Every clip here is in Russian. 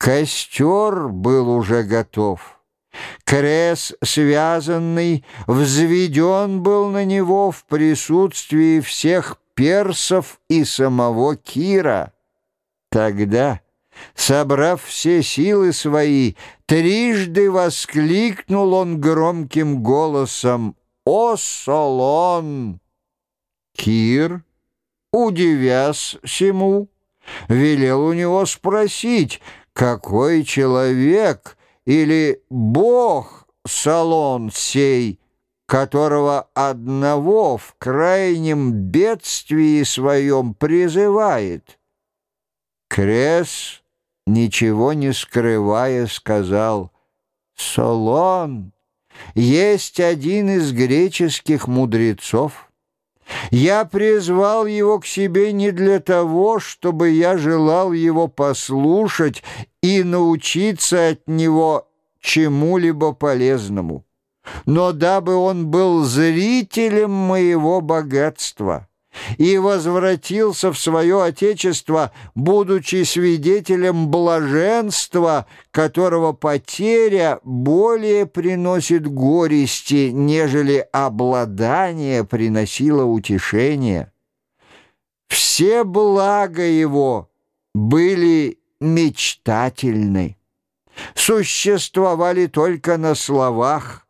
Костер был уже готов. Крес, связанный, взведен был на него в присутствии всех персов и самого Кира. Тогда, собрав все силы свои, трижды воскликнул он громким голосом: «О, Солон!» Кир, удивясь сему, велел у него спросить, какой человек или бог Солон сей, которого одного в крайнем бедствии своем призывает. Крес, ничего не скрывая, сказал: «Солон есть один из греческих мудрецов. Я призвал его к себе не для того, чтобы я желал его послушать и научиться от него чему-либо полезному, но дабы он был зрителем моего богатства и возвратился в свое отечество, будучи свидетелем блаженства, которого потеря более приносит горести, нежели обладание приносило утешение. Все блага его были мечтательны, существовали только на словах.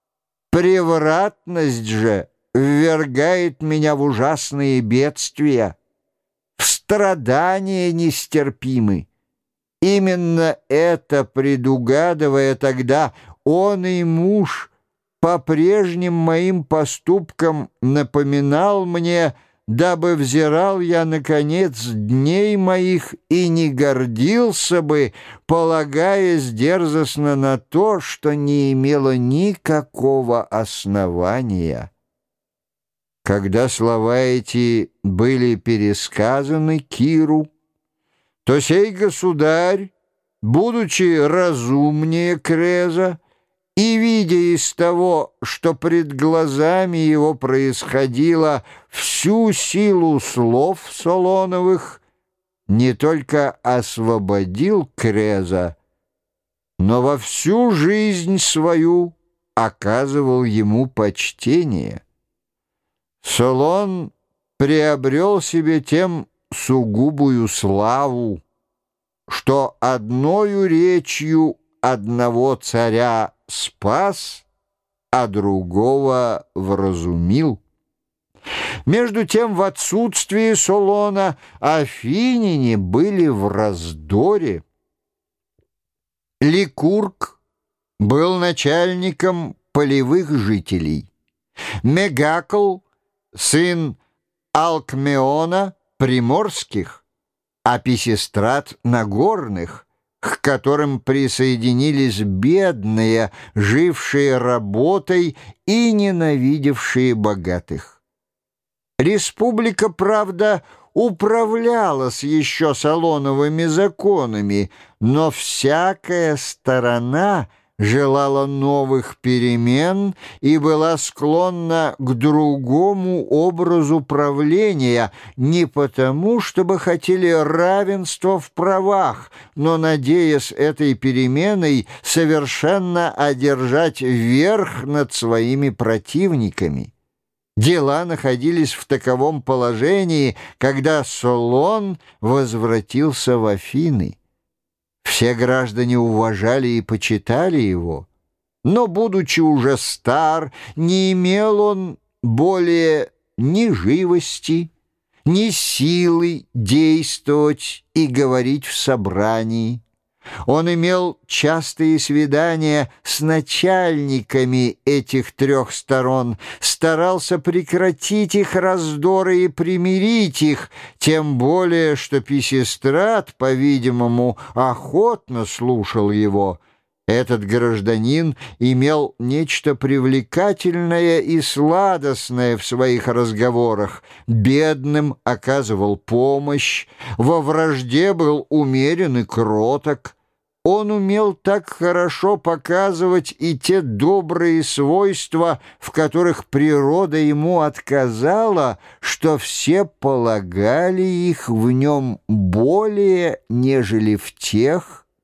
Превратность же ввергает меня в ужасные бедствия, в страдания нестерпимы. Именно это предугадывая тогда, он и муж по прежним моим поступкам напоминал мне, дабы взирал я на конец дней моих и не гордился бы, полагаясь дерзостно на то, что не имело никакого основания». Когда слова эти были пересказаны Киру, то сей государь, будучи разумнее Креза и видя из того, что пред глазами его происходило, всю силу слов Солоновых, не только освободил Креза, но во всю жизнь свою оказывал ему почтение. Солон приобрел себе тем сугубую славу, что одною речью одного царя спас, а другого вразумил. Между тем, в отсутствии Солона афиняне были в раздоре. Ликург был начальником полевых жителей, Мегакл — сын Алкмеона приморских, а Писистрат нагорных, к которым присоединились бедные, жившие работой и ненавидевшие богатых. Республика, правда, управлялась еще Солоновыми законами, но всякая сторона желала новых перемен и была склонна к другому образу правления, не потому, чтобы хотели равенства в правах, но надеясь этой переменой совершенно одержать верх над своими противниками. Дела находились в таковом положении, когда Солон возвратился в Афины. Все граждане уважали и почитали его, но, будучи уже стар, не имел он более ни живости, ни силы действовать и говорить в собрании. Он имел частые свидания с начальниками этих трех сторон, старался прекратить их раздоры и примирить их, тем более, что Писистрат, по-видимому, охотно слушал его. Этот гражданин имел нечто привлекательное и сладостное в своих разговорах, бедным оказывал помощь, во вражде был умерен и кроток. Он умел так хорошо показывать и те добрые свойства, в которых природа ему отказала, что все полагали их в нем более, нежели в тех,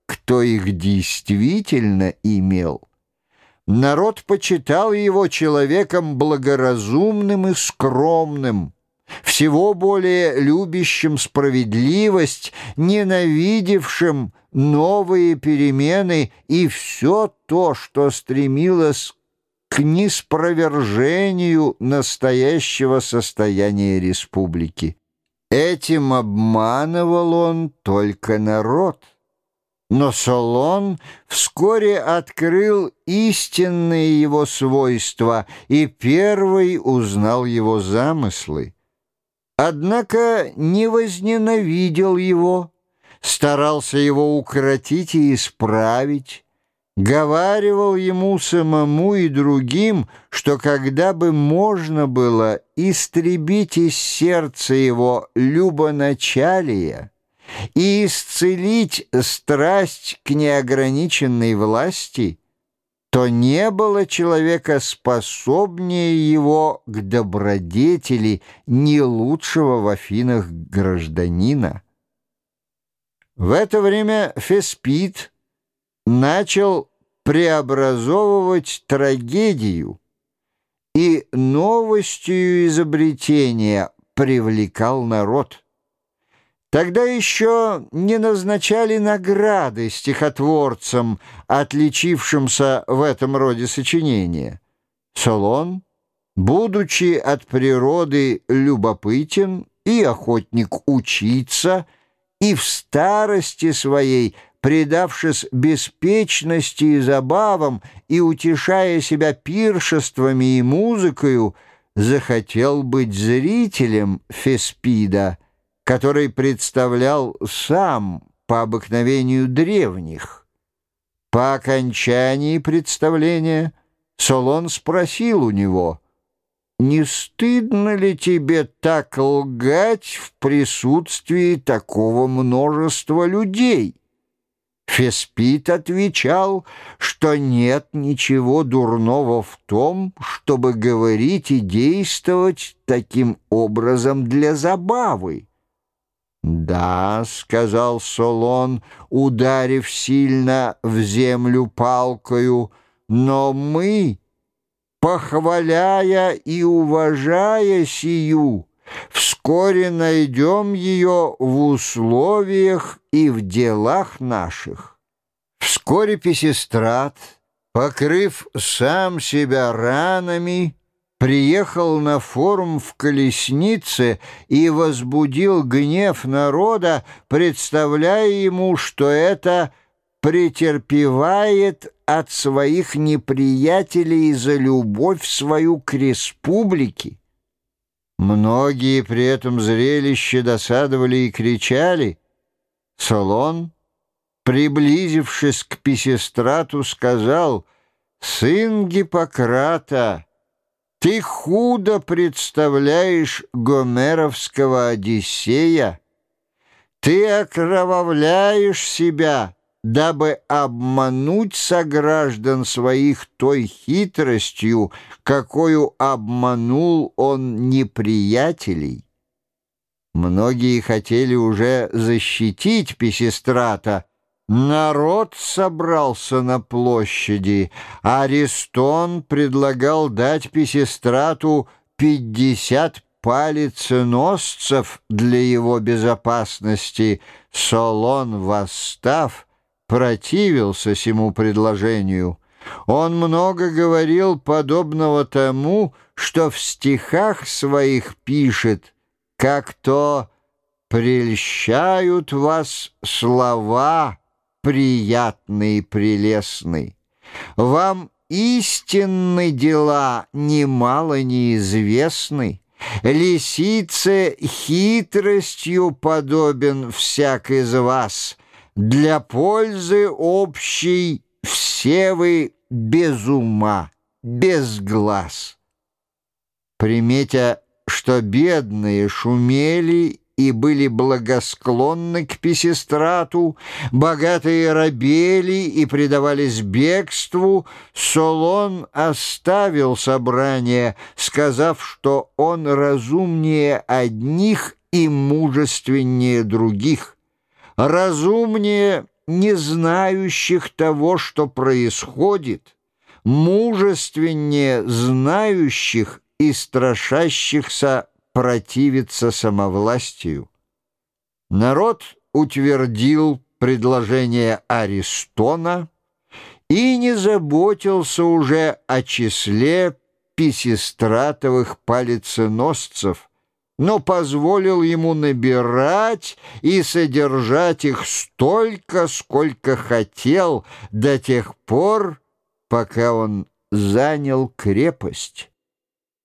кто их действительно имел. Народ почитал его человеком благоразумным и скромным, всего более любящим справедливость, ненавидевшим новые перемены и все то, что стремилось к ниспровержению настоящего состояния республики. Этим обманывал он только народ. Но Солон вскоре открыл истинные его свойства и первый узнал его замыслы. Однако не возненавидел его, старался его укротить и исправить, говаривал ему самому и другим, что когда бы можно было истребить из сердца его любоначалие и исцелить страсть к неограниченной власти, то не было человека способнее его к добродетели, не лучшего в Афинах гражданина. В это время Феспид начал преобразовывать трагедию и новостью изобретения привлекал народ. Тогда еще не назначали награды стихотворцам, отличившимся в этом роде сочинения. Солон, будучи от природы любопытен и охотник учиться, и в старости своей, предавшись беспечности и забавам и утешая себя пиршествами и музыкою, захотел быть зрителем Феспида, который представлял сам по обыкновению древних. По окончании представления Солон спросил у него: «Не стыдно ли тебе так лгать в присутствии такого множества людей?» Феспид отвечал, что нет ничего дурного в том, чтобы говорить и действовать таким образом для забавы. «Да, — сказал Солон, ударив сильно в землю палкою, — но мы, похваляя и уважая сию, вскоре найдем ее в условиях и в делах наших». Вскоре Писистрат, покрыв сам себя ранами, приехал на форум в колеснице и возбудил гнев народа, представляя ему, что это претерпевает от своих неприятелей за любовь свою к республике. Многие при этом зрелище досадовали и кричали. Солон, приблизившись к Писистрату, сказал: «Сын Гиппократа, ты худо представляешь гомеровского Одиссея. Ты окровавляешь себя, дабы обмануть сограждан своих той хитростью, какою обманул он неприятелей». Многие хотели уже защитить Писистрата. Народ собрался на площади. Аристон предлагал дать Писистрату 50 палеценосцев для его безопасности. Солон, восстав, противился сему предложению. Он много говорил подобного тому, что в стихах своих пишет, как то «прельщают вас слова приятные и прелестные, вам истинны дела немало неизвестны, лисице хитростью подобен всяк из вас, для пользы общей все вы без ума, без глаз». Приметя, что бедные шумели и были благосклонны к Писистрату, богатые робели и предавались бегству, Солон оставил собрание, сказав, что он разумнее одних и мужественнее других. Разумнее не знающих того, что происходит, мужественнее знающих и страшащихся противиться самовластию. Народ утвердил предложение Аристона и не заботился уже о числе Писистратовых палеценосцев, но позволил ему набирать и содержать их столько, сколько хотел, до тех пор, пока он занял крепость.